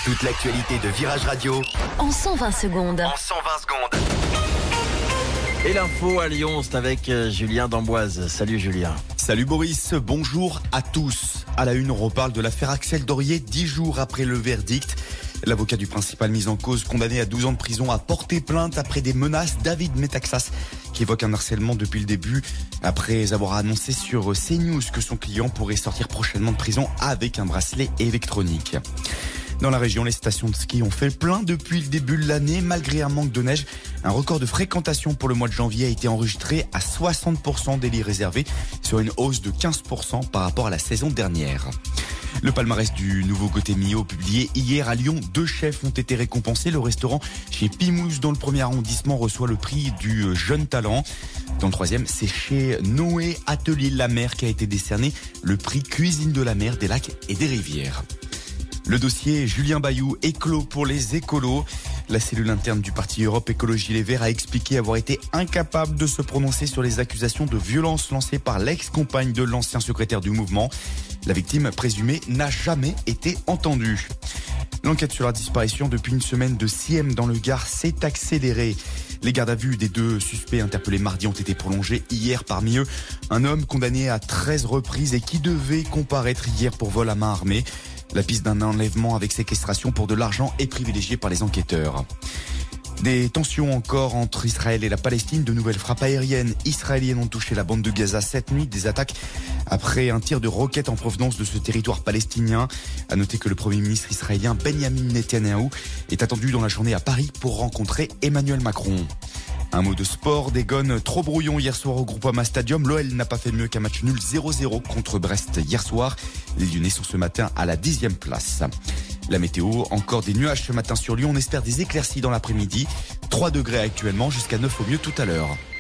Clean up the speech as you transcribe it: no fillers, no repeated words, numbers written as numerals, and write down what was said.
Toute l'actualité de Virage Radio en 120 secondes. Et l'info à Lyon, c'est avec Julien d'Amboise. Salut Julien. Salut Boris, bonjour à tous. À la une, on reparle de l'affaire Axel Dorier 10 jours après le verdict. L'avocat du principal mis en cause, condamné à 12 ans de prison, a porté plainte après des menaces. David Metaxas, qui évoque un harcèlement depuis le début, après avoir annoncé sur CNews que son client pourrait sortir prochainement de prison avec un bracelet électronique. Dans la région, les stations de ski ont fait le plein depuis le début de l'année. Malgré un manque de neige, un record de fréquentation pour le mois de janvier a été enregistré à 60% des lits réservés, sur une hausse de 15% par rapport à la saison dernière. Le palmarès du nouveau Côté Mio publié hier à Lyon, 2 chefs ont été récompensés. Le restaurant chez Pimousse dans le 1er arrondissement reçoit le prix du jeune talent. Dans le 3e, c'est chez Noé Atelier La Mer qui a été décerné le prix Cuisine de la mer, des lacs et des rivières. Le dossier Julien Bayou éclos pour les écolos. La cellule interne du parti Europe Écologie Les Verts a expliqué avoir été incapable de se prononcer sur les accusations de violence lancées par l'ex-compagne de l'ancien secrétaire du mouvement. La victime présumée n'a jamais été entendue. L'enquête sur la disparition depuis une semaine de Siem dans le Gard s'est accélérée. Les gardes à vue des 2 suspects interpellés mardi ont été prolongés hier. Parmi eux, un homme condamné à 13 reprises et qui devait comparaître hier pour vol à main armée. La piste d'un enlèvement avec séquestration pour de l'argent est privilégiée par les enquêteurs. Des tensions encore entre Israël et la Palestine. De nouvelles frappes aériennes israéliennes ont touché la bande de Gaza cette nuit. Des attaques après un tir de roquette en provenance de ce territoire palestinien. À noter que le Premier ministre israélien Benjamin Netanyahou est attendu dans la journée à Paris pour rencontrer Emmanuel Macron. Un mot de sport, des gones trop brouillons hier soir au Groupama Stadium. L'OL n'a pas fait mieux qu'un match nul 0-0 contre Brest hier soir. Les Lyonnais sont ce matin à la 10e place. La météo, encore des nuages ce matin sur Lyon. On espère des éclaircies dans l'après-midi. 3 degrés actuellement, jusqu'à 9 au mieux tout à l'heure.